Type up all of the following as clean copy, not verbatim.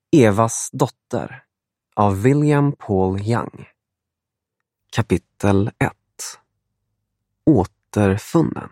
Evas dotter av William Paul Young. Kapitel 1. Återfunnen.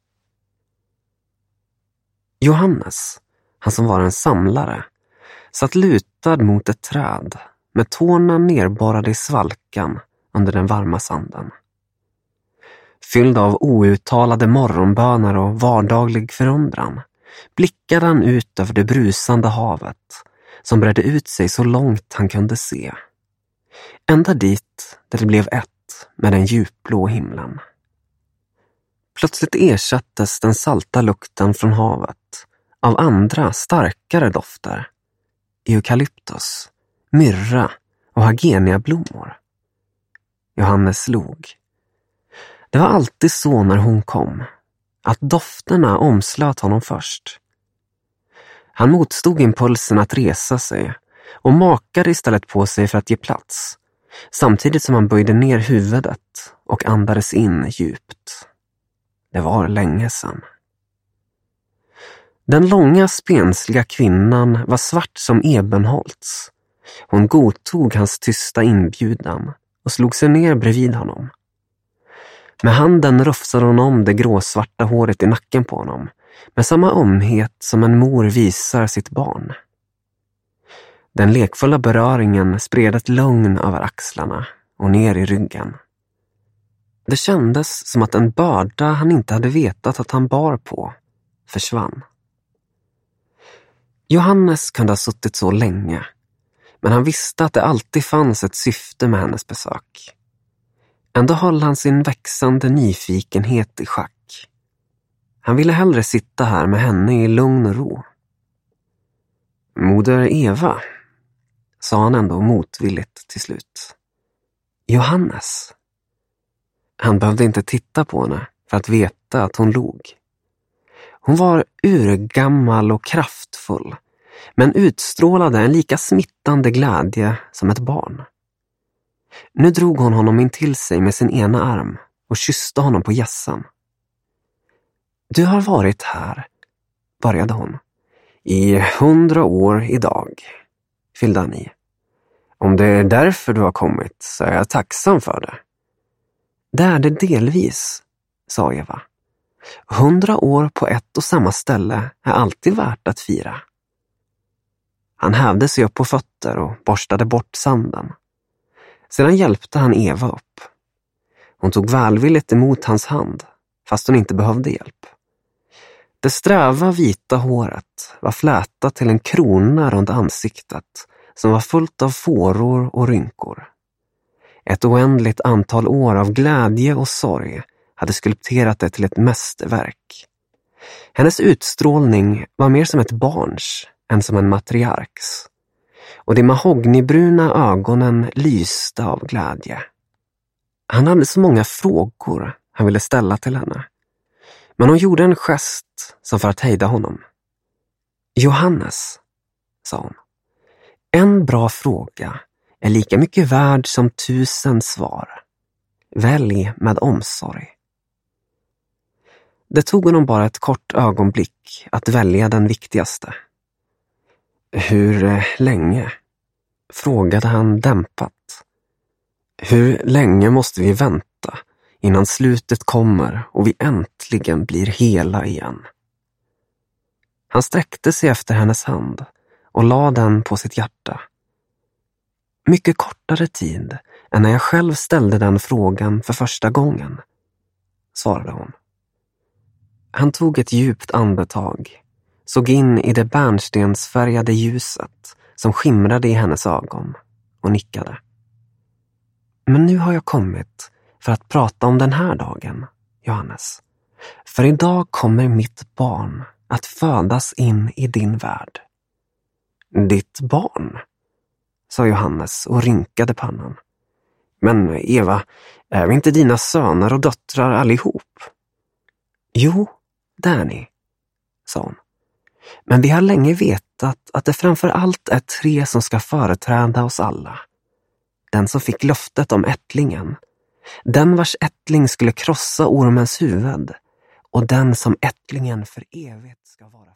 Johannes, han som var en samlare, satt lutad mot ett träd med tårna nerborrade i svalkan under den varma sanden. Fylld av outtalade morgonböner och vardaglig förundran blickade han ut över det brusande havet som bredde ut sig så långt han kunde se. Ända dit där det blev ett med den djupblå himlen. Plötsligt ersattes den salta lukten från havet av andra starkare dofter. Eukalyptus, myrra och hageniablommor. Johannes log. Det var alltid så när hon kom, att dofterna omslöt honom först. Han motstod impulsen att resa sig och makade istället på sig för att ge plats, samtidigt som han böjde ner huvudet och andades in djupt. Det var länge sedan. Den långa spensliga kvinnan var svart som ebenholts. Hon godtog hans tysta inbjudan och slog sig ner bredvid honom. Med handen rufsade hon om det gråsvarta håret i nacken på honom, med samma ömhet som en mor visar sitt barn. Den lekfulla beröringen spred ett lugn över axlarna och ner i ryggen. Det kändes som att en börda han inte hade vetat att han bar på försvann. Johannes kunde ha suttit så länge, men han visste att det alltid fanns ett syfte med hennes besök. Ändå höll han sin växande nyfikenhet i schack. Han ville hellre sitta här med henne i lugn och ro. Moder Eva, sa han ändå motvilligt till slut. Johannes. Han behövde inte titta på henne för att veta att hon log. Hon var urgammal och kraftfull, men utstrålade en lika smittande glädje som ett barn. Nu drog hon honom in till sig med sin ena arm och kysste honom på hjässan. Du har varit här, började hon. I 100 år idag, fyllde han i. Om det är därför du har kommit så är jag tacksam för det. Det är det delvis, sa Eva. 100 år på ett och samma ställe är alltid värt att fira. Han hävde sig upp på fötter och borstade bort sanden. Sedan hjälpte han Eva upp. Hon tog välvilligt emot hans hand, fast hon inte behövde hjälp. Det sträva vita håret var flätat till en krona runt ansiktet som var fullt av fåror och rynkor. Ett oändligt antal år av glädje och sorg hade skulpterat det till ett mästerverk. Hennes utstrålning var mer som ett barns än som en matriarks. Och de mahognybruna ögonen lyste av glädje. Han hade så många frågor han ville ställa till henne. Men hon gjorde en gest som för att hejda honom. Johannes, sa hon. En bra fråga är lika mycket värd som 1000 svar. Välj med omsorg. Det tog honom bara ett kort ögonblick att välja den viktigaste. Hur länge? Frågade han dämpat. Hur länge måste vi vänta innan slutet kommer och vi äntligen blir hela igen? Han sträckte sig efter hennes hand och la den på sitt hjärta. Mycket kortare tid än när jag själv ställde den frågan för första gången, svarade hon. Han tog ett djupt andetag, såg in i det bärnstensfärgade ljuset som skimrade i hennes ögon och nickade. Men nu har jag kommit för att prata om den här dagen, Johannes. För idag kommer mitt barn att födas in i din värld. Ditt barn? Sa Johannes och rynkade pannan. Men Eva, är vi inte dina söner och döttrar allihop? Jo, det är ni, sa hon. Men vi har länge vetat att det framför allt är 3 som ska företräda oss alla. Den som fick löftet om ättlingen. Den vars ättling skulle krossa ormens huvud. Och den som ättlingen för evigt ska vara.